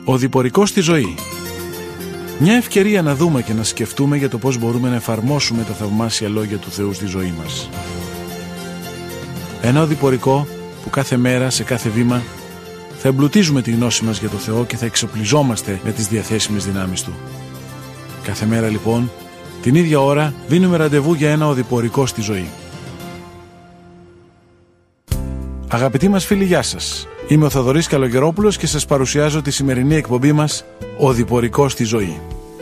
Ο διπορικός στη ζωή. Μια ευκαιρία να δούμε και να σκεφτούμε για το πώς μπορούμε να εφαρμόσουμε τα θαυμάσια λόγια του Θεού στη ζωή μας. Ένα οδηπορικό που κάθε μέρα, σε κάθε βήμα, θα εμπλουτίζουμε τη γνώση μας για το Θεό και θα εξοπλιζόμαστε με τις διαθέσιμες δυνάμεις Του. Κάθε μέρα λοιπόν, την ίδια ώρα, δίνουμε ραντεβού για ένα οδηπορικό στη ζωή. Αγαπητοί μας φίλοι, γεια σας. Είμαι ο Θοδωρής Καλογερόπουλος και σας παρουσιάζω τη σημερινή εκπομπή μας «Οδηπορικό στη ζωή».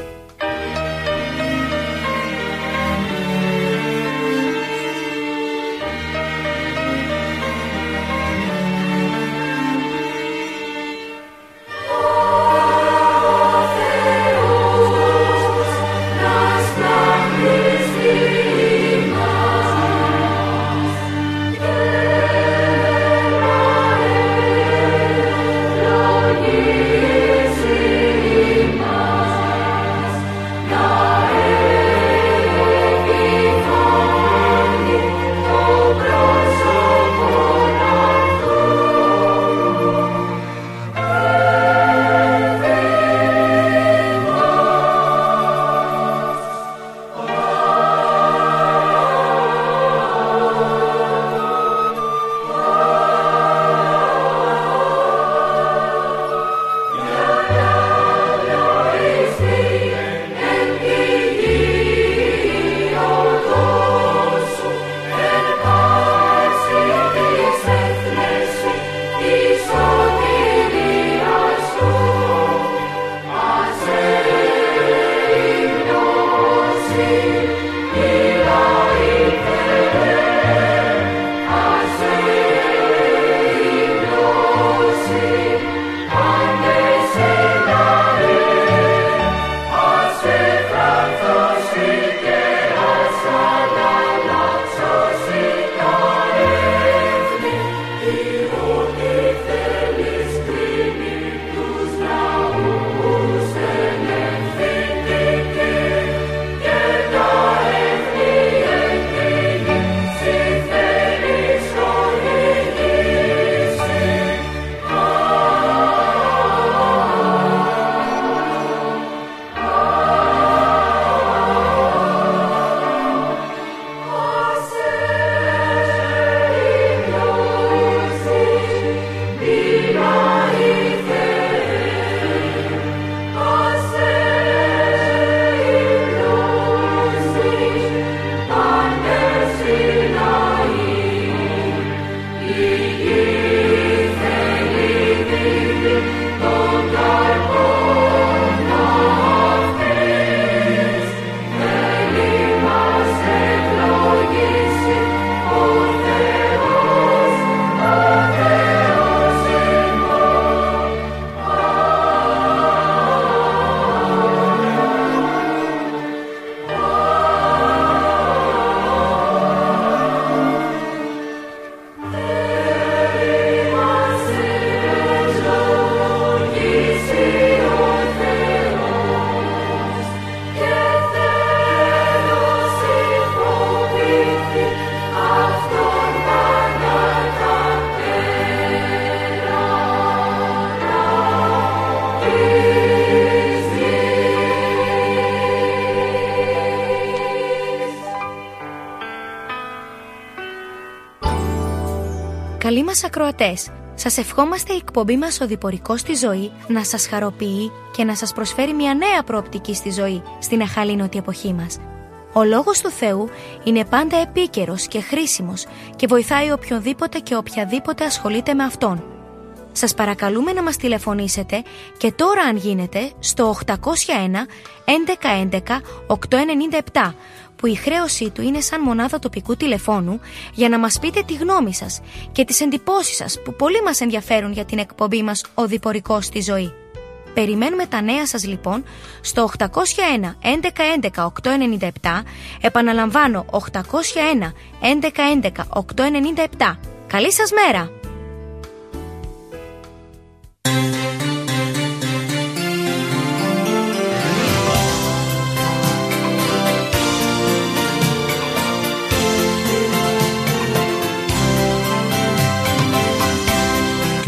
Καλοί μας ακροατές, σας ευχόμαστε η εκπομπή μας «Οδηπορικό στη ζωή» να σας χαροποιεί και να σας προσφέρει μια νέα προοπτική στη ζωή στην αχαλήνωτη εποχή μας. Ο Λόγος του Θεού είναι πάντα επίκαιρος και χρήσιμος και βοηθάει οποιονδήποτε και οποιαδήποτε ασχολείται με Αυτόν. Σας παρακαλούμε να μας τηλεφωνήσετε και τώρα αν γίνεται στο 801 1111 897 που η χρέωσή του είναι σαν μονάδα τοπικού τηλεφώνου για να μας πείτε τη γνώμη σας και τις εντυπώσεις σας που πολύ μας ενδιαφέρουν για την εκπομπή μας «Οδηπορικό στη ζωή». Περιμένουμε τα νέα σας λοιπόν στο 801 1111 897, επαναλαμβάνω 801 1111 897. Καλή σας μέρα!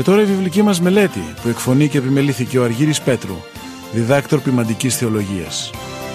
Και τώρα η βιβλική μας μελέτη που εκφωνεί και επιμελήθηκε ο Αργύρης Πέτρου, διδάκτορ ποιμαντικής θεολογίας.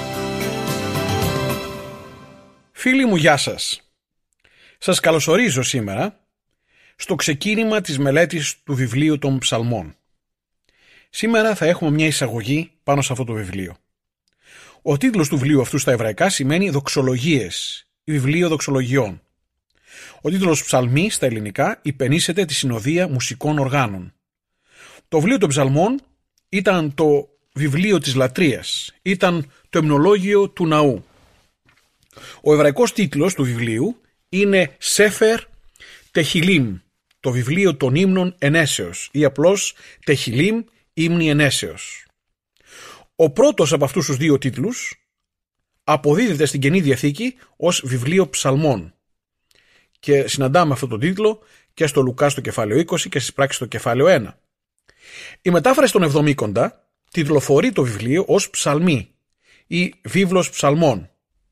Φίλοι μου, γεια σας. Σας καλωσορίζω σήμερα στο ξεκίνημα της μελέτης του βιβλίου των Ψαλμών. Σήμερα θα έχουμε μια εισαγωγή πάνω σε αυτό το βιβλίο. Ο τίτλος του βιβλίου αυτού στα εβραϊκά σημαίνει «Δοξολογίες», βιβλίο δοξολογιών. Ο τίτλος Ψαλμοί στα ελληνικά υπενήσεται τη συνοδεία μουσικών οργάνων. Το βιβλίο των Ψαλμών ήταν το βιβλίο της λατρείας, ήταν το υμνολόγιο του ναού. Ο εβραϊκός τίτλος του βιβλίου είναι Σέφερ Τεχιλίμ, το βιβλίο των ύμνων ενέσεως, ή απλώς Τεχιλίμ, ύμνη ενέσεως. Ο πρώτος από αυτούς τους δύο τίτλους αποδίδεται στην Καινή Διαθήκη ως βιβλίο ψαλμών και συναντάμε αυτόν τον τίτλο και στο Λουκά στο κεφάλαιο 20 και στις πράξεις στο κεφάλαιο 1. Η μετάφραση των Εβδομήκοντα τιτλοφορεί το βιβλίο ως ψαλμοί ή βίβλος ψαλμών.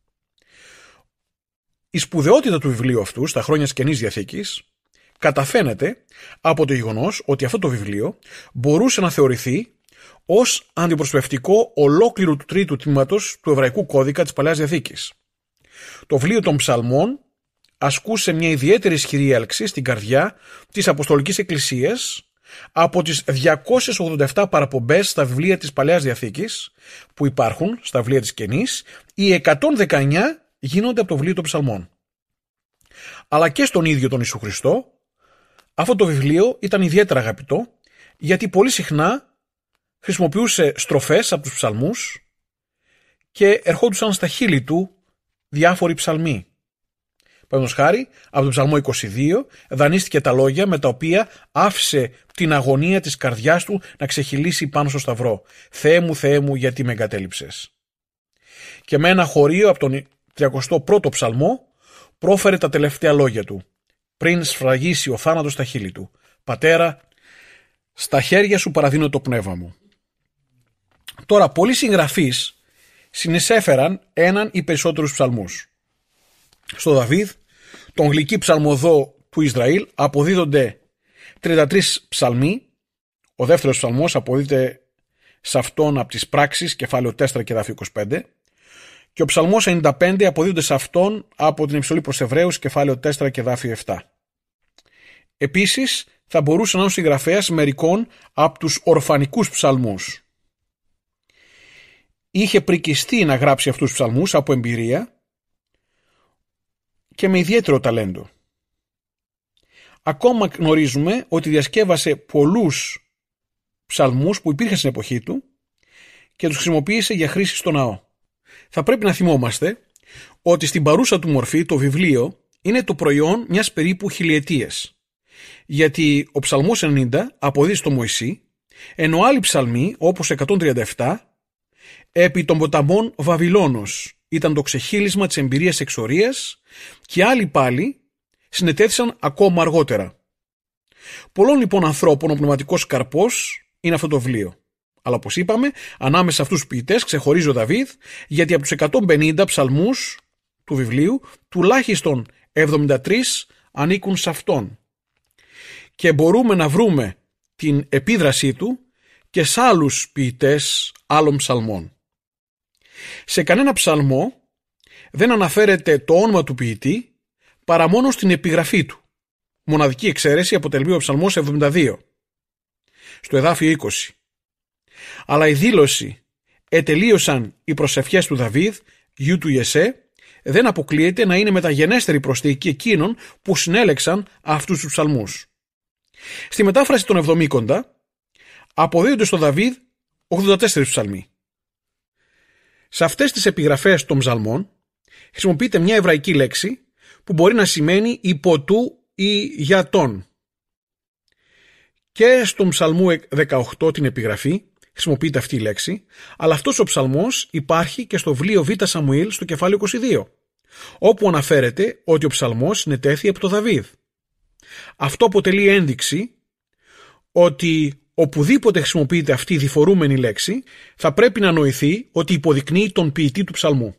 Η σπουδαιότητα του βιβλίου αυτού στα χρόνια της Καινής Διαθήκης καταφαίνεται από το γεγονός ότι αυτό το βιβλίο μπορούσε να θεωρηθεί ως αντιπροσωπευτικό ολόκληρου του τρίτου τμήματος του εβραϊκού κώδικα της Παλαιάς Διαθήκης. Το βιβλίο των Ψαλμών ασκούσε μια ιδιαίτερη ισχυρή έλξη στην καρδιά της Αποστολικής Εκκλησίας από τις 287 παραπομπές στα βιβλία της Παλαιάς Διαθήκης που υπάρχουν στα βιβλία της Καινής, οι 119 γίνονται από το βιβλίο των Ψαλμών. Αλλά και στον ίδιο τον Ιησού Χριστό αυτό το βιβλίο ήταν ιδιαίτερα αγαπητό, γιατί πολύ συχνά χρησιμοποιούσε στροφές από τους ψαλμούς και ερχόντουσαν στα χείλη του διάφοροι ψαλμοί. Παραδείγματος χάρη, από τον Ψαλμό 22 δανείστηκε τα λόγια με τα οποία άφησε την αγωνία της καρδιάς του να ξεχυλήσει πάνω στο σταυρό. Θεέ μου, γιατί με εγκατέλειψες». Και με ένα χωρίο από τον 31ο Ψαλμό πρόφερε τα τελευταία λόγια του, πριν σφραγίσει ο θάνατος στα χείλη του. «Πατέρα, στα χέρια σου παραδίνω το πνεύμα μου». Τώρα, πολλοί συγγραφείς συνεισέφεραν έναν ή περισσότερους ψαλμούς. Στο Δαβίδ, τον γλυκή ψαλμοδό του Ισραήλ, αποδίδονται 33 ψαλμοί. Ο δεύτερος ψαλμός αποδίδεται σε αυτόν από τις πράξεις, κεφάλαιο 4 και εδάφιο 25. Και ο ψαλμός 95 αποδίδονται σε αυτόν από την επιστολή προς Εβραίους, κεφάλαιο 4 και εδάφιο 7. Επίσης, θα μπορούσε να είναι ο συγγραφέας μερικών από τους ορφανικούς ψαλμούς. Είχε πρικιστεί να γράψει αυτούς τους ψαλμούς από εμπειρία και με ιδιαίτερο ταλέντο. Ακόμα γνωρίζουμε ότι διασκεύασε πολλούς ψαλμούς που υπήρχαν στην εποχή του και τους χρησιμοποίησε για χρήση στο ναό. Θα πρέπει να θυμόμαστε ότι στην παρούσα του μορφή το βιβλίο είναι το προϊόν μιας περίπου χιλιετίας. Γιατί ο ψαλμός 90 αποδίδει στο Μωυσή, ενώ άλλοι ψαλμοί όπως 137 επί των ποταμών Βαβυλώνος ήταν το ξεχύλισμα της εμπειρίας εξορίας και άλλοι πάλι συνετέθησαν ακόμα αργότερα. Πολλών λοιπόν ανθρώπων ο πνευματικός καρπός είναι αυτό το βιβλίο. Αλλά όπως είπαμε, ανάμεσα σε αυτούς τους ποιητές ξεχωρίζει ο Δαβίδ, γιατί από τους 150 ψαλμούς του βιβλίου τουλάχιστον 73 ανήκουν σε αυτόν. Και μπορούμε να βρούμε την επίδρασή του και σε άλλους ποιητές άλλων ψαλμών. Σε κανένα ψαλμό δεν αναφέρεται το όνομα του ποιητή παρά μόνο στην επιγραφή του. Μοναδική εξαίρεση αποτελεί ο ψαλμός 72, στο εδάφιο 20. Αλλά η δήλωση «ετελείωσαν οι προσευχές του Δαβίδ, γιου του Ιεσέ», δεν αποκλείεται να είναι μεταγενέστερη προσθήκη εκείνων που συνέλεξαν αυτούς τους ψαλμούς. Στη μετάφραση των Εβδομήκοντα αποδίδονται στο Δαβίδ 84 ψαλμοί. Σε αυτές τις επιγραφές των ψαλμών χρησιμοποιείται μια εβραϊκή λέξη που μπορεί να σημαίνει υπό του ή για τον. Και στον ψαλμού 18 την επιγραφή χρησιμοποιείται αυτή η λέξη, αλλά αυτός ο ψαλμός υπάρχει και στο βιβλίο Β Σαμουήλ στο κεφάλαιο 22, όπου αναφέρεται ότι ο ψαλμός συνετέθη από το Δαβίδ. Αυτό αποτελεί ένδειξη ότι οπουδήποτε χρησιμοποιείται αυτή η διφορούμενη λέξη, θα πρέπει να νοηθεί ότι υποδεικνύει τον ποιητή του ψαλμού.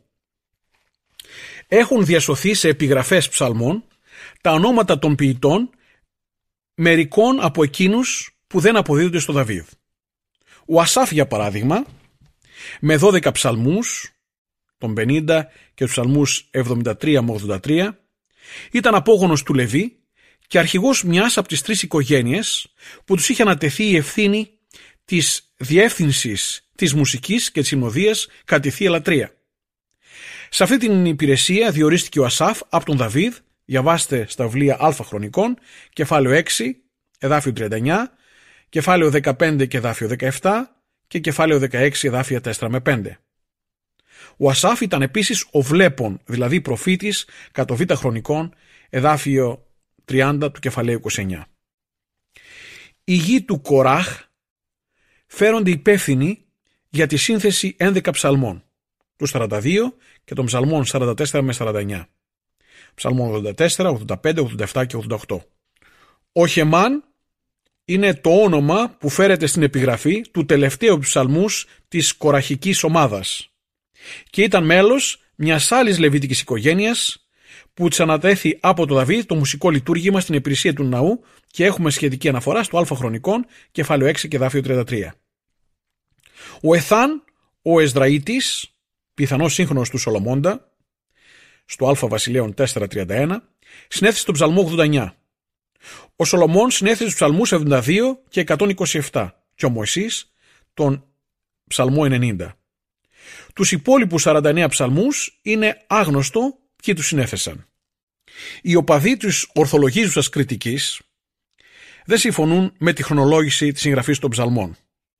Έχουν διασωθεί σε επιγραφές ψαλμών τα ονόματα των ποιητών μερικών από εκείνους που δεν αποδίδονται στο Δαβίδ. Ο Ασάφ, για παράδειγμα, με 12 ψαλμούς, τον 50 και τους ψαλμούς 73 με 83, ήταν απόγονος του Λεβί και αρχηγός μιας από τις 3 οικογένειες που τους είχε ανατεθεί η ευθύνη της διεύθυνσης της μουσικής και της συνοδείας κατά τη Θεία Λατρεία. Σε αυτή την υπηρεσία διορίστηκε ο Ασάφ από τον Δαβίδ. Διαβάστε στα βιβλία Α Χρονικών, κεφάλαιο 6, εδάφιο 39, κεφάλαιο 15 και εδάφιο 17 και κεφάλαιο 16, εδάφια 4 με 5. Ο Ασάφ ήταν επίσης ο βλέπων, δηλαδή προφήτης, κατά Β Χρονικών, εδάφιο 30 του κεφαλαίου 29. Οι γη του Κοράχ φέρονται υπεύθυνοι για τη σύνθεση 11 ψαλμών, του 42 και των ψαλμών 44 με 49. Ψαλμών 84, 85, 87 και 88. Ο Χεμάν είναι το όνομα που φέρεται στην επιγραφή του τελευταίου ψαλμούς της κοραχικής ομάδας και ήταν μέλος μιας άλλης λεβίτικης οικογένειας που της ανατέθη από το Δαβίδ το μουσικό λειτουργήμα στην υπηρεσία του ναού και έχουμε σχετική αναφορά στο Α Χρονικών, κεφάλαιο 6 και εδάφιο 33. Ο Εθάν, ο Εσδραΐτης, πιθανός σύγχρονος του Σολομώντα, στο Α Βασιλέων 4.31, συνέθεσε τον ψαλμό 89. Ο Σολομών συνέθεσε τους ψαλμούς 72 και 127 και ο Μωυσής τον ψαλμό 90. Τους υπόλοιπους 49 ψαλμούς είναι άγνωστο ποιοι τους συνέθεσαν. Οι οπαδοί της ορθολογίζουσας κριτικής δεν συμφωνούν με τη χρονολόγηση της συγγραφής των ψαλμών.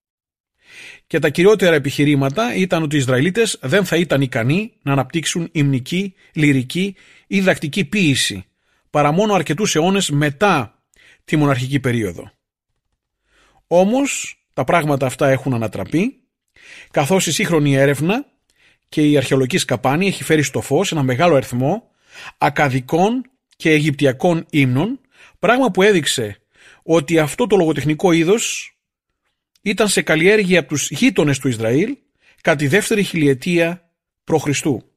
Και τα κυριότερα επιχειρήματα ήταν ότι οι Ισραηλίτες δεν θα ήταν ικανοί να αναπτύξουν υμνική, λυρική ή διδακτική ποίηση παρά μόνο αρκετούς αιώνες μετά τη μοναρχική περίοδο. Όμως τα πράγματα αυτά έχουν ανατραπεί, καθώς η σύγχρονη έρευνα και η αρχαιολογική σκαπάνη έχει φέρει στο φως ένα μεγάλο αριθμό ακαδικών και αιγυπτιακών ύμνων, πράγμα που έδειξε ότι αυτό το λογοτεχνικό είδος ήταν σε καλλιέργεια από τους γείτονες του Ισραήλ κατά τη δεύτερη χιλιετία π.Χ.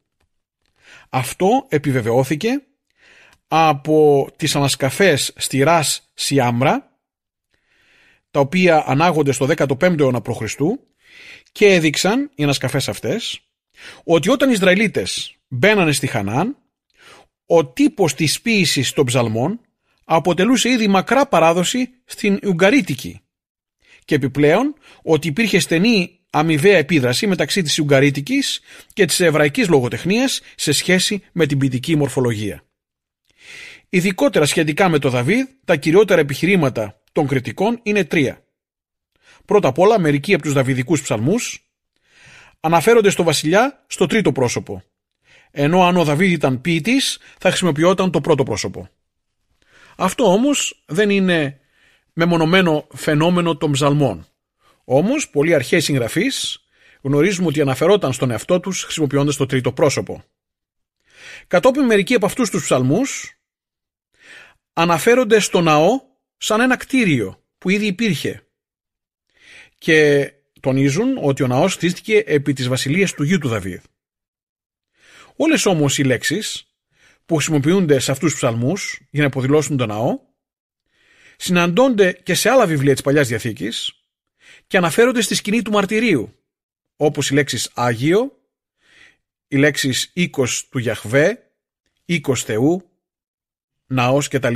Αυτό επιβεβαιώθηκε από τις ανασκαφές στη Ρας Σιάμρα, τα οποία ανάγονται στο 15ο αιώνα π.Χ. και έδειξαν οι ανασκαφές αυτές ότι όταν οι Ισραηλίτες μπαίνανε στη Χαναάν, ο τύπος της ποίησης των ψαλμών αποτελούσε ήδη μακρά παράδοση στην Ουγγαρίτικη και επιπλέον ότι υπήρχε στενή αμοιβαία επίδραση μεταξύ της Ουγγαρίτικης και της εβραϊκής λογοτεχνίας σε σχέση με την ποιητική μορφολογία. Ειδικότερα σχετικά με το Δαβίδ, τα κυριότερα επιχειρήματα των κριτικών είναι 3. Πρώτα απ' όλα, μερικοί από τους δαβιδικούς ψαλμούς αναφέρονται στο βασιλιά στο τρίτο πρόσωπο, ενώ αν ο Δαβίδ ήταν ποιητής θα χρησιμοποιόταν το πρώτο πρόσωπο. Αυτό όμως δεν είναι μεμονωμένο φαινόμενο των ψαλμών. Όμως, πολλοί αρχαίοι συγγραφείς γνωρίζουμε ότι αναφερόταν στον εαυτό τους χρησιμοποιώντας το τρίτο πρόσωπο. Κατόπιν, μερικοί από αυτούς τους ψαλμούς αναφέρονται στο ναό σαν ένα κτίριο που ήδη υπήρχε και τονίζουν ότι ο ναός χτίστηκε επί της βασιλείας του γιου του Δαβίδ. Όλες όμως οι λέξεις που χρησιμοποιούνται σε αυτούς τους ψαλμούς για να υποδηλώσουν τον ναό συναντώνται και σε άλλα βιβλία της Παλιάς Διαθήκης και αναφέρονται στη σκηνή του μαρτυρίου, όπως οι λέξεις Άγιο, οι λέξεις οίκος του Γιαχβέ, οίκος Θεού, ναός κτλ.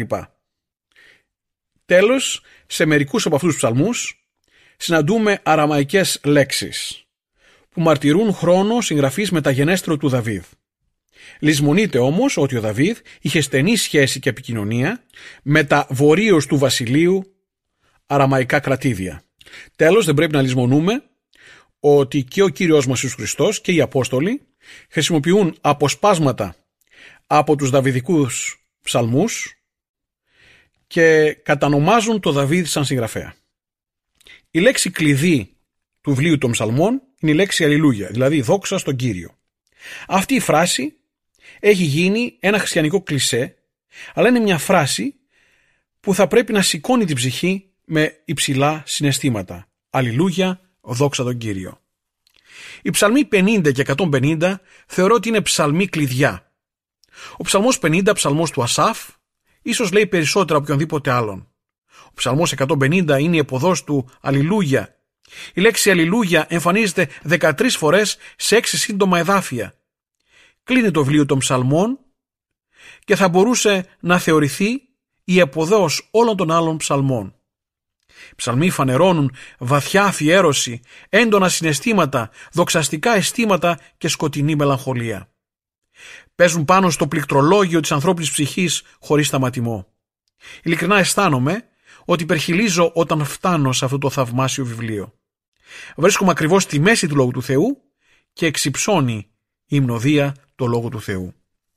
Τέλος, σε μερικούς από αυτούς τους ψαλμούς συναντούμε αραμαϊκές λέξεις που μαρτυρούν χρόνο συγγραφής μεταγενέστερο του Δαβίδ. Λησμονείται όμως ότι ο Δαβίδ είχε στενή σχέση και επικοινωνία με τα βορείως του βασιλείου αραμαϊκά κρατήδια. Τέλος, δεν πρέπει να λησμονούμε ότι και ο Κύριος μας Ιησούς Χριστός και οι Απόστολοι χρησιμοποιούν αποσπάσματα από τους δαβιδικούς ψαλμούς και κατανομάζουν το Δαβίδ σαν συγγραφέα. Η λέξη κλειδί του βιβλίου των ψαλμών είναι η λέξη Αλληλούια, δηλαδή δόξα στον Κύριο. Αυτή η φράση έχει γίνει ένα χριστιανικό κλισέ, αλλά είναι μια φράση που θα πρέπει να σηκώνει την ψυχή με υψηλά συναισθήματα. Αλληλούια, δόξα τον Κύριο. Οι ψαλμοί 50 και 150 θεωρώ ότι είναι ψαλμοί κλειδιά. Ο ψαλμός 50, ψαλμός του Ασάφ, ίσως λέει περισσότερο από οποιονδήποτε άλλον. Ο ψαλμός 150 είναι η επωδός του Αλληλούια. Η λέξη Αλληλούια εμφανίζεται 13 φορές σε 6 σύντομα εδάφια. Κλείνει το βιβλίο των ψαλμών και θα μπορούσε να θεωρηθεί η επωδός όλων των άλλων ψαλμών. Οι ψαλμοί φανερώνουν βαθιά αφιέρωση, έντονα συναισθήματα, δοξαστικά αισθήματα και σκοτεινή μελαγχολία. Παίζουν πάνω στο πληκτρολόγιο της ανθρώπινης ψυχής χωρίς σταματημό. Ειλικρινά αισθάνομαι ότι υπερχιλίζω όταν φτάνω σε αυτό το θαυμάσιο βιβλίο. Βρίσκομαι ακριβώς στη μέση του Λόγου του Θεού και εξυψώνει η υμνοδία το Λόγο του Θεού.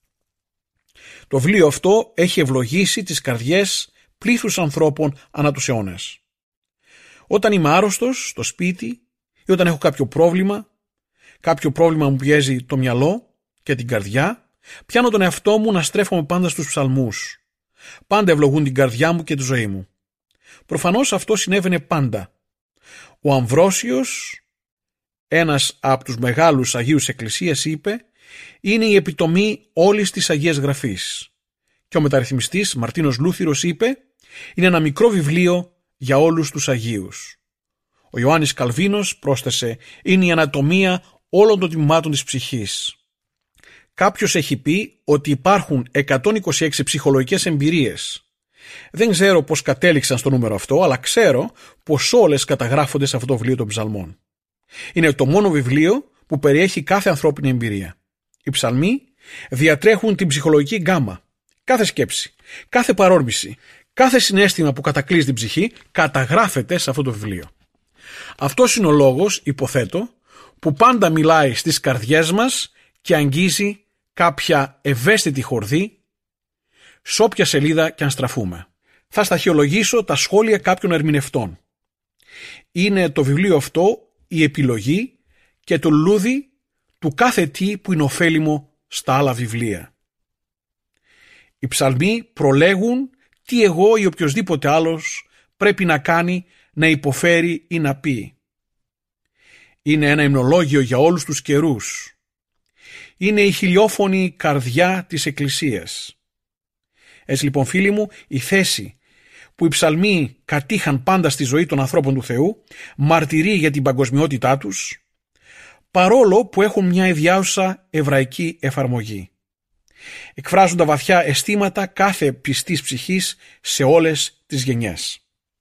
Το βιβλίο αυτό έχει ευλογήσει τις καρδιές πλήθους ανθρώπων ανά τους αιώνες. Όταν είμαι άρρωστος στο σπίτι ή όταν έχω κάποιο πρόβλημα μου πιέζει το μυαλό και την καρδιά, πιάνω τον εαυτό μου να στρέφομαι πάντα στους ψαλμούς. Πάντα ευλογούν την καρδιά μου και τη ζωή μου. Προφανώς αυτό συνέβαινε πάντα. Ο Αμβρόσιος, ένας από τους μεγάλους Αγίους Εκκλησίας, είπε: είναι η επιτομή όλης της Αγίας Γραφής. Και ο μεταρρυθμιστής Μαρτίνος Λούθυρος είπε: είναι ένα μικρό βιβλίο για όλους τους Αγίους. Ο Ιωάννης Καλβίνος πρόσθεσε: είναι η ανατομία όλων των τμήματων της ψυχής. Κάποιος έχει πει ότι υπάρχουν 126 ψυχολογικές εμπειρίες. Δεν ξέρω πώς κατέληξαν στο νούμερο αυτό, αλλά ξέρω πως όλες καταγράφονται σε αυτό το βιβλίο των ψαλμών. Είναι το μόνο βιβλίο που περιέχει κάθε ανθρώπινη εμπειρία. Οι ψαλμοί διατρέχουν την ψυχολογική γκάμα. Κάθε σκέψη, κάθε παρόρμηση, κάθε συναίσθημα που κατακλείζει την ψυχή καταγράφεται σε αυτό το βιβλίο. Αυτός είναι ο λόγος, υποθέτω, που πάντα μιλάει στις καρδιές μας και αγγίζει κάποια ευαίσθητη χορδή σε όποια σελίδα και αν στραφούμε. Θα σταχυολογήσω τα σχόλια κάποιων ερμηνευτών. Είναι το βιβλίο αυτό η επιλογή και το λουλούδι του κάθε τι που είναι ωφέλιμο στα άλλα βιβλία. Οι ψαλμοί προλέγουν τι εγώ ή οποιοσδήποτε άλλος πρέπει να κάνει, να υποφέρει ή να πει. Είναι ένα υμνολόγιο για όλους τους καιρούς. Είναι η χιλιόφωνη καρδιά της Εκκλησίας. Έτσι λοιπόν, φίλοι μου, η θέση που οι ψαλμοί κατήχαν πάντα στη ζωή των ανθρώπων του Θεού μαρτυρεί για την παγκοσμιότητά τους, παρόλο που έχουν μια ιδιάζουσα εβραϊκή εφαρμογή. Εκφράζουν τα βαθιά αισθήματα κάθε πιστής ψυχής σε όλες τις γενιές.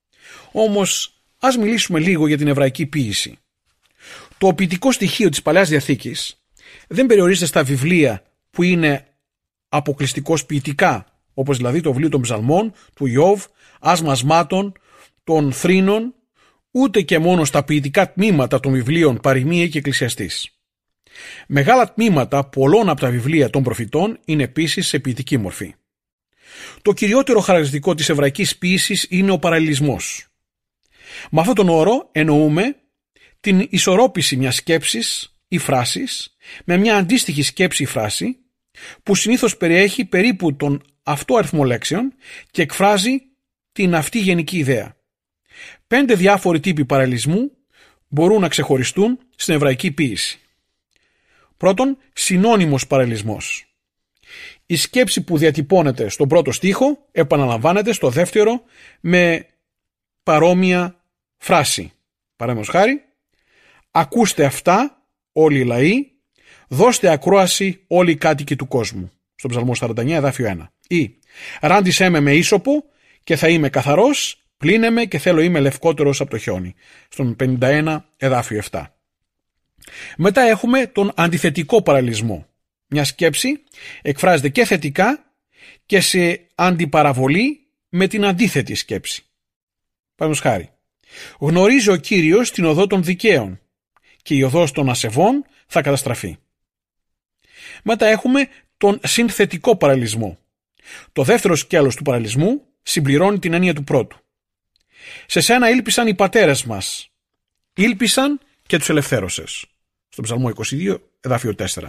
Όμως, ας μιλήσουμε λίγο για την εβραϊκή ποίηση. Το ποιητικό στοιχείο της Παλαιάς Διαθήκης δεν περιορίζεται στα βιβλία που είναι αποκλειστικώς ποιητικά, όπως δηλαδή το βιβλίο των ψαλμών, του Ιώβ, ασμασμάτων, των θρήνων, ούτε και μόνο στα ποιητικά τμήματα των βιβλίων Παροιμία και Εκκλησιαστής. Μεγάλα τμήματα πολλών από τα βιβλία των προφητών είναι επίσης σε ποιητική μορφή. Το κυριότερο χαρακτηριστικό της εβραϊκής ποίησης είναι ο παραλληλισμός. Με αυτόν τον όρο εννοούμε την ισορρόπηση μιας σκέψης ή φράσης με μια αντίστοιχη σκέψη ή φράση που συνήθως περιέχει περίπου τον αυτό αριθμό λέξεων και εκφράζει την αυτή γενική ιδέα. 5 διάφοροι τύποι παραλληλισμού μπορούν να ξεχωριστούν στην εβραϊκή ποίηση. Πρώτον, συνώνυμος παραλληλισμός. Η σκέψη που διατυπώνεται στον πρώτο στίχο επαναλαμβάνεται στο δεύτερο με παρόμοια φράση. Παραδείγματος χάρη, ακούστε αυτά όλοι οι λαοί, δώστε ακρόαση όλοι οι κάτοικοι του κόσμου. Στον Ψαλμό 49, εδάφιο 1. Ή ράντισέ με ίσωπο και θα είμαι καθαρός, πλύνε με και θέλω είμαι λευκότερος από το χιόνι. Στον 51, εδάφιο 7. Μετά έχουμε τον αντιθετικό παραλληλισμό. Μια σκέψη εκφράζεται και θετικά και σε αντιπαραβολή με την αντίθετη σκέψη. Παραδείγματος χάρη, γνωρίζει ο Κύριος την οδό των δικαίων και η οδός των ασεβών θα καταστραφεί. Μετά έχουμε τον συνθετικό παραλληλισμό. Το δεύτερο σκέλος του παραλληλισμού συμπληρώνει την έννοια του πρώτου. Σε σένα ήλπισαν οι πατέρες μας, ήλπισαν και τους ελευθέρωσες. Στον Ψαλμό 22, εδάφιο 4.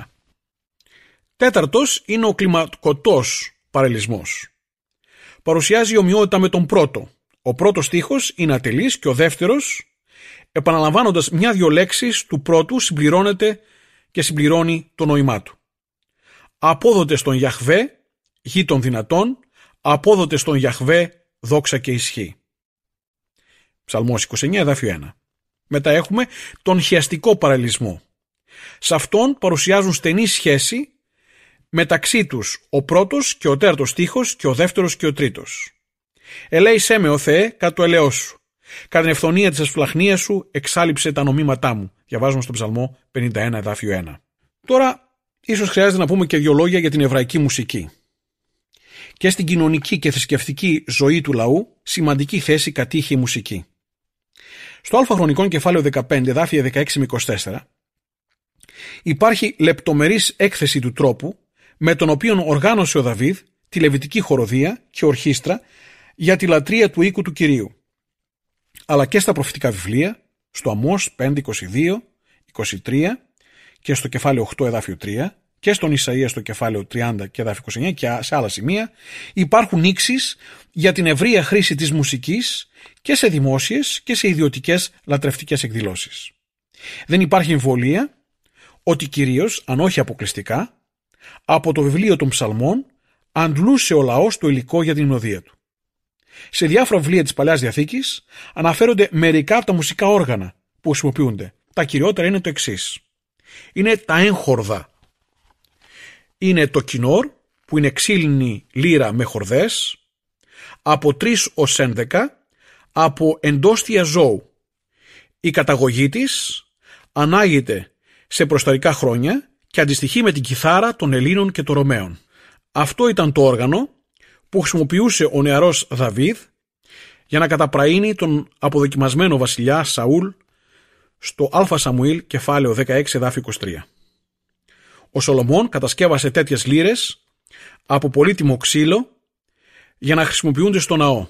Τέταρτος είναι ο κλιμακωτός παραλληλισμός. Παρουσιάζει ομοιότητα με τον πρώτο. Ο πρώτος στίχος είναι ατελής και ο δεύτερος, επαναλαμβάνοντας μια-δυο λέξεις του πρώτου, συμπληρώνεται και συμπληρώνει το νόημά του. Απόδοτε στον Γιαχβέ, γη των δυνατών, απόδοτε στον Γιαχβέ, δόξα και ισχύ. Ψαλμός 29, εδάφιο 1. Μετά έχουμε τον χιαστικό παραλληλισμό. Σε αυτόν παρουσιάζουν στενή σχέση μεταξύ τους ο πρώτος και ο τέταρτος στίχος και ο δεύτερος και ο τρίτος. «Ελέησέ με, ο Θεέ, κατ' το ελαιός σου. Κατά την ευθονία της ασφλαχνίας σου εξάλειψε τα νομήματά μου». Διαβάζουμε στον Ψαλμό 51, εδάφιο 1. Τώρα, ίσως χρειάζεται να πούμε και δύο λόγια για την εβραϊκή μουσική. Και στην κοινωνική και θρησκευτική ζωή του λαού σημαντική θέση κατήχε η μουσική. Στο Α Χρονικών κεφάλαιο 15, εδάφια 16 με 24, υπάρχει λεπτομερής έκθεση του τρόπου με τον οποίο οργάνωσε ο Δαβίδ τη λεβιτική χοροδία και ορχήστρα για τη λατρεία του οίκου του Κυρίου. Αλλά και στα προφητικά βιβλία, στο Αμώς 5, 22, 23 και στο κεφάλαιο 8, εδάφιο 3 και στον Ισαΐα στο κεφάλαιο 30 και εδάφιο 29 και σε άλλα σημεία υπάρχουν νήξεις για την ευρεία χρήση της μουσικής και σε δημόσιες και σε ιδιωτικές λατρευτικές εκδηλώσεις. Δεν υπάρχει εμβολία ότι κυρίως, αν όχι αποκλειστικά, από το βιβλίο των Ψαλμών αντλούσε ο λαός το υλικό για την υμνοδία του. Σε διάφορα βιβλία της Παλαιάς Διαθήκης αναφέρονται μερικά από τα μουσικά όργανα που χρησιμοποιούνται. Τα κυριότερα είναι το εξής. Είναι τα έγχορδα. Είναι το κοινόρ, που είναι ξύλινη λύρα με χορδές, από 3 ως 11, από εντόστια ζώου. Η καταγωγή της ανάγεται σε προϊστορικά χρόνια και αντιστοιχεί με την κιθάρα των Ελλήνων και των Ρωμαίων. Αυτό ήταν το όργανο που χρησιμοποιούσε ο νεαρός Δαβίδ για να καταπραίνει τον αποδοκιμασμένο βασιλιά Σαούλ στο Α Σαμουήλ κεφάλαιο 16 εδάφιο 23. Ο Σολομών κατασκεύασε τέτοιες λύρες από πολύτιμο ξύλο για να χρησιμοποιούνται στο ναό.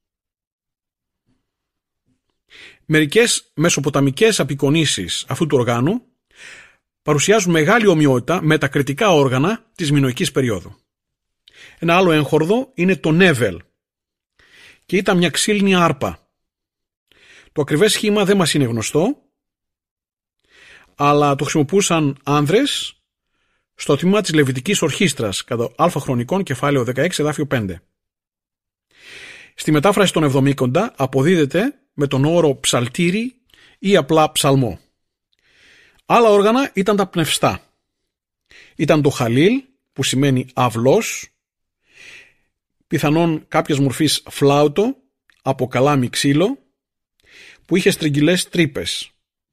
Μερικές μεσοποταμικές απεικονίσεις αυτού του οργάνου παρουσιάζουν μεγάλη ομοιότητα με τα κρητικά όργανα της μινωικής περίοδου. Ένα άλλο έγχορδο είναι το νέβελ και ήταν μια ξύλινη άρπα. Το ακριβές σχήμα δεν μας είναι γνωστό, αλλά το χρησιμοποιούσαν άνδρες στο τμήμα της Λεβιτικής Ορχήστρας κατά Α Χρονικών κεφάλαιο 16 εδάφιο 5. Στη μετάφραση των Εβδομήκοντα αποδίδεται με τον όρο ψαλτήρι ή απλά ψαλμό. Άλλα όργανα ήταν τα πνευστά. Ήταν το χαλίλ, που σημαίνει αυλός, πιθανόν κάποιας μορφής φλάουτο από καλάμι ξύλο, που είχε στριγγυλές τρύπες.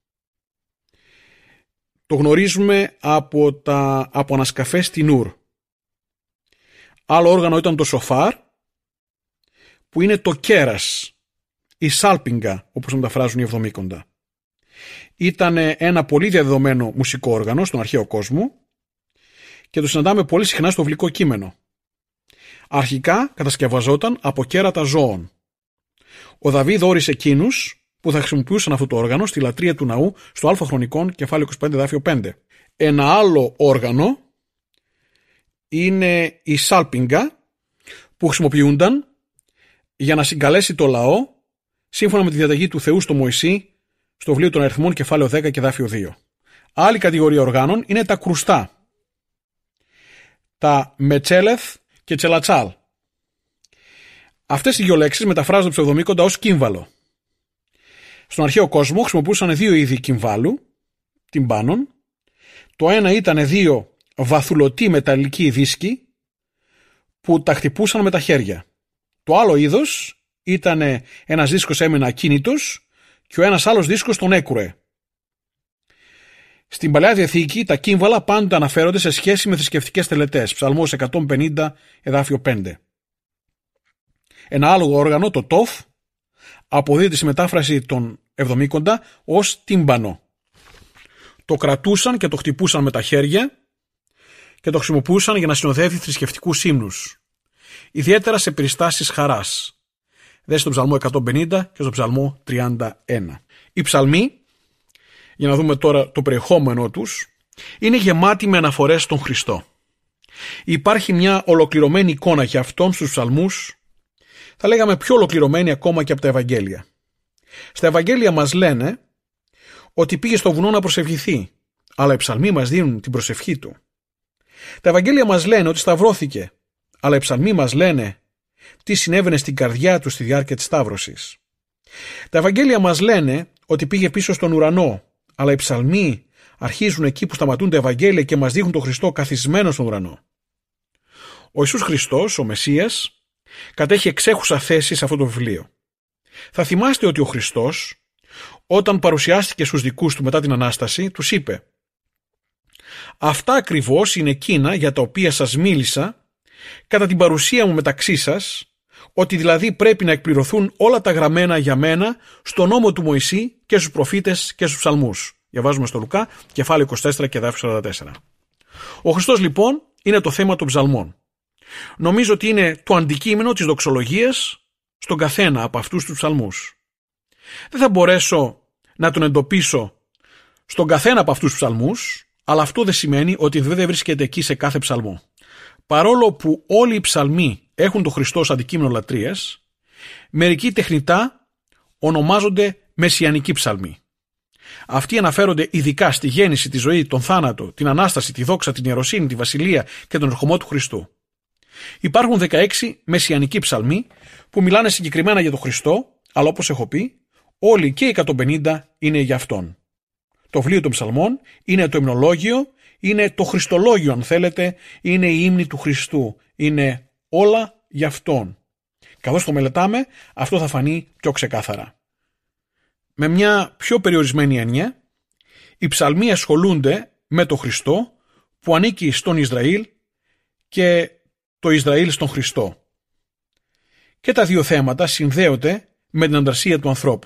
Το γνωρίζουμε από ανασκαφές στην Ουρ. Άλλο όργανο ήταν το σοφάρ, που είναι το κέρας, η σάλπιγγα, όπως μεταφράζουν οι Εβδομήκοντα. Ήταν ένα πολύ διαδεδομένο μουσικό όργανο στον αρχαίο κόσμο και το συναντάμε πολύ συχνά στο βιβλικό κείμενο. Αρχικά κατασκευαζόταν από κέρατα ζώων. Ο Δαβίδ όρισε εκείνους που θα χρησιμοποιούσαν αυτό το όργανο στη λατρεία του ναού στο Α Χρονικών κεφάλαιο 25 εδάφιο 5. Ένα άλλο όργανο είναι η σάλπιγγα, που χρησιμοποιούνταν για να συγκαλέσει το λαό σύμφωνα με τη διαταγή του Θεού στο Μωυσή στο βιβλίο των Αριθμών κεφάλαιο 10 και εδάφιο 2. Άλλη κατηγορία οργάνων είναι τα κρουστά, τα μετσέλεθ και τσελατσάλ. Αυτές οι δύο λέξεις μεταφράζονται ψευδομήκοντα ως κύμβαλο. Στον αρχαίο κόσμο χρησιμοποιούσαν δύο είδη κυμβάλου, τυμπάνων. Το ένα ήταν δύο βαθουλωτοί μεταλλικοί δίσκοι που τα χτυπούσαν με τα χέρια. Το άλλο είδος ήταν ένας δίσκος έμενε ακίνητος και ο ένας άλλος δίσκος τον έκουρε. Στην Παλαιά Διαθήκη τα κύμβαλα πάντα αναφέρονται σε σχέση με θρησκευτικές τελετές. Ψαλμός 150 εδάφιο 5. Ένα άλλο όργανο, το τόφ, αποδίδεται στη μετάφραση των Εβδομήκοντα ως τύμπανο. Το κρατούσαν και το χτυπούσαν με τα χέρια και το χρησιμοποιούσαν για να συνοδεύει θρησκευτικούς ύμνους, ιδιαίτερα σε περιστάσεις χαράς. Δες στον Ψαλμό 150 και στον Ψαλμό 31. Οι ψαλμοί, για να δούμε τώρα το περιεχόμενό τους, είναι γεμάτοι με αναφορές στον Χριστό. Υπάρχει μια ολοκληρωμένη εικόνα για αυτόν στους ψαλμούς, θα λέγαμε πιο ολοκληρωμένη ακόμα και από τα Ευαγγέλια. Στα Ευαγγέλια μας λένε ότι πήγε στο βουνό να προσευχηθεί, αλλά οι ψαλμοί μας δίνουν την προσευχή του. Τα Ευαγγέλια μας λένε ότι σταυρώθηκε, αλλά οι ψαλμοί μας λένε τι συνέβαινε στην καρδιά του στη διάρκεια της σταύρωσης. Τα Ευαγγέλια μας λένε ότι πήγε πίσω στον ουρανό, αλλά οι ψαλμοί αρχίζουν εκεί που σταματούν τα Ευαγγέλια και μας δείχνουν τον Χριστό καθισμένο στον ουρανό. Ο Ιησούς Χριστός, ο Μεσσίας, κατέχει εξέχουσα θέση σε αυτό το βιβλίο. Θα θυμάστε ότι ο Χριστός, όταν παρουσιάστηκε στους δικούς του μετά την Ανάσταση, τους είπε: «Αυτά ακριβώς είναι εκείνα για τα οποία σας μίλησα κατά την παρουσία μου μεταξύ σας, ότι δηλαδή πρέπει να εκπληρωθούν όλα τα γραμμένα για μένα στον νόμο του Μωυσή και στους προφήτες και στους ψαλμούς». Διαβάζουμε στο Λουκά, κεφάλαιο 24 και εδάφιο 44. Ο Χριστός λοιπόν είναι το θέμα των ψαλμών. Νομίζω ότι είναι το αντικείμενο της δοξολογίας στον καθένα από αυτούς τους ψαλμούς. Δεν θα μπορέσω να τον εντοπίσω στον καθένα από αυτούς τους ψαλμούς, αλλά αυτό δεν σημαίνει ότι δεν βρίσκεται εκεί σε κάθε ψαλμό. Παρόλο που όλοι οι ψαλμοί έχουν τον Χριστό ως αντικείμενο λατρείας, μερικοί τεχνητά ονομάζονται μεσιανικοί ψαλμοί. Αυτοί αναφέρονται ειδικά στη γέννηση, τη ζωή, τον θάνατο, την Ανάσταση, τη δόξα, την ιεροσύνη, τη βασιλεία και τον ερχομό του Χριστού. Υπάρχουν 16 μεσιανικοί ψαλμοί που μιλάνε συγκεκριμένα για τον Χριστό, αλλά όπως έχω πει, όλοι και οι 150 είναι για Αυτόν. Το βιβλίο των ψαλμών είναι το υμνολόγιο, είναι το Χριστολόγιο αν θέλετε, είναι η ύμνη του Χριστού, είναι όλα για Αυτόν. Καθώς το μελετάμε, αυτό θα φανεί πιο ξεκάθαρα. Με μια πιο περιορισμένη έννοια, οι ψαλμοί ασχολούνται με τον Χριστό που ανήκει στον Ισραήλ και το Ισραήλ στον Χριστό. Και τα δύο θέματα συνδέονται με την ανταρσία του ανθρώπου.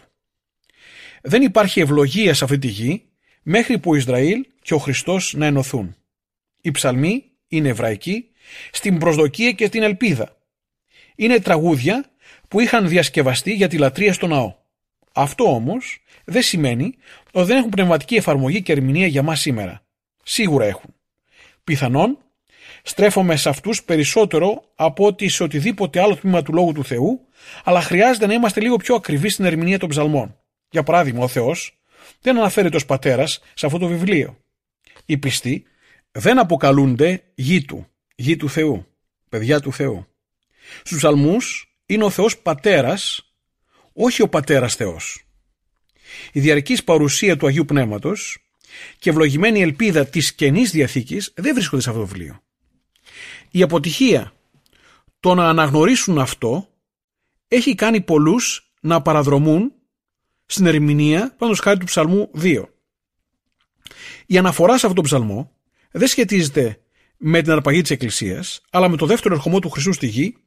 Δεν υπάρχει ευλογία σε αυτή τη γη μέχρι που ο Ισραήλ και ο Χριστός να ενωθούν. Οι ψαλμοί είναι εβραϊκοί στην προσδοκία και την ελπίδα. Είναι τραγούδια που είχαν διασκευαστεί για τη λατρεία στο ναό. Αυτό όμως δεν σημαίνει ότι δεν έχουν πνευματική εφαρμογή και ερμηνεία για μας σήμερα. Σίγουρα έχουν. Πιθανόν στρέφομαι σε αυτούς περισσότερο από ότι σε οτιδήποτε άλλο τμήμα του Λόγου του Θεού, αλλά χρειάζεται να είμαστε λίγο πιο ακριβείς στην ερμηνεία των ψαλμών. Για παράδειγμα, ο Θεός δεν αναφέρεται ως πατέρας σε αυτό το βιβλίο. Οι πιστοί δεν αποκαλούνται γη του Θεού, παιδιά του Θεού. Στους ψαλμούς είναι ο Θεός πατέρας, όχι ο πατέρας Θεός. Η διαρκής παρουσία του Αγίου Πνεύματος και ευλογημένη ελπίδα της Καινής Διαθήκης δεν βρίσκονται σε αυτό το βιβλίο. Η αποτυχία το να αναγνωρίσουν αυτό έχει κάνει πολλούς να παραδρομούν στην ερμηνεία πάντως χάρη του ψαλμού 2. Η αναφορά σε αυτόν τον ψαλμό δεν σχετίζεται με την αρπαγή της Εκκλησίας, αλλά με το δεύτερο ερχομό του Χριστού στη γη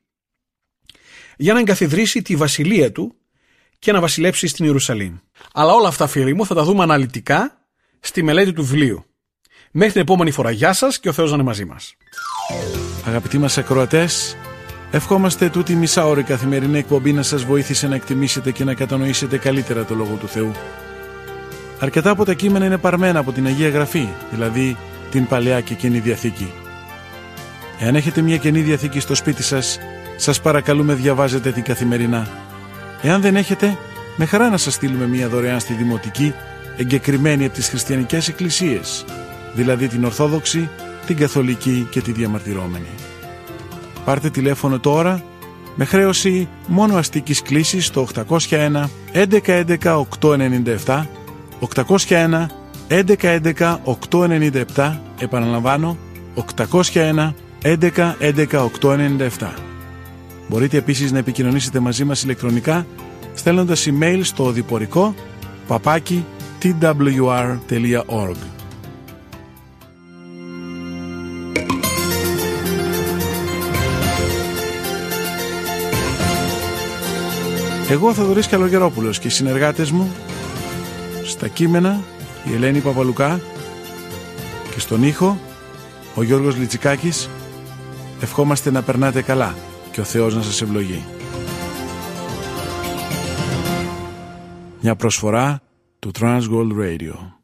για να εγκαθιδρύσει τη βασιλεία του και να βασιλέψει στην Ιερουσαλήμ. Αλλά όλα αυτά, φίλοι μου, θα τα δούμε αναλυτικά στη μελέτη του βιβλίου. Μέχρι την επόμενη φορά, γεια σας και ο Θεός να είναι μαζί μας. Αγαπητοί μας ακροατές, ευχόμαστε τούτη μισάωρη καθημερινή εκπομπή να σας βοήθησε να εκτιμήσετε και να κατανοήσετε καλύτερα το Λόγο του Θεού. Αρκετά από τα κείμενα είναι παρμένα από την Αγία Γραφή, δηλαδή την Παλαιά και Καινή Διαθήκη. Εάν έχετε μια Καινή Διαθήκη στο σπίτι σας, σας παρακαλούμε διαβάζετε την καθημερινά. Εάν δεν έχετε, με χαρά να σας στείλουμε μια δωρεάν στη Δημοτική, εγκεκριμένη από τις χριστιανικές εκκλησίες, δηλαδή την Ορθόδοξη, την Καθολική και τη Διαμαρτυρόμενη. Πάρτε τηλέφωνο τώρα με χρέωση μόνο αστικής κλήσης στο 801 1111 897, 801 1111 897, επαναλαμβάνω 801 1111 897. Μπορείτε επίσης να επικοινωνήσετε μαζί μας ηλεκτρονικά στέλνοντας email στο οδηπορικό @twr.org. Εγώ, Θοδωρής Καλογερόπουλος, και οι συνεργάτες μου στα κείμενα η Ελένη Παπαλουκά και στον ήχο ο Γιώργος Λιτσικάκης, ευχόμαστε να περνάτε καλά και ο Θεός να σας ευλογεί. Μια προσφορά του Transworld Radio.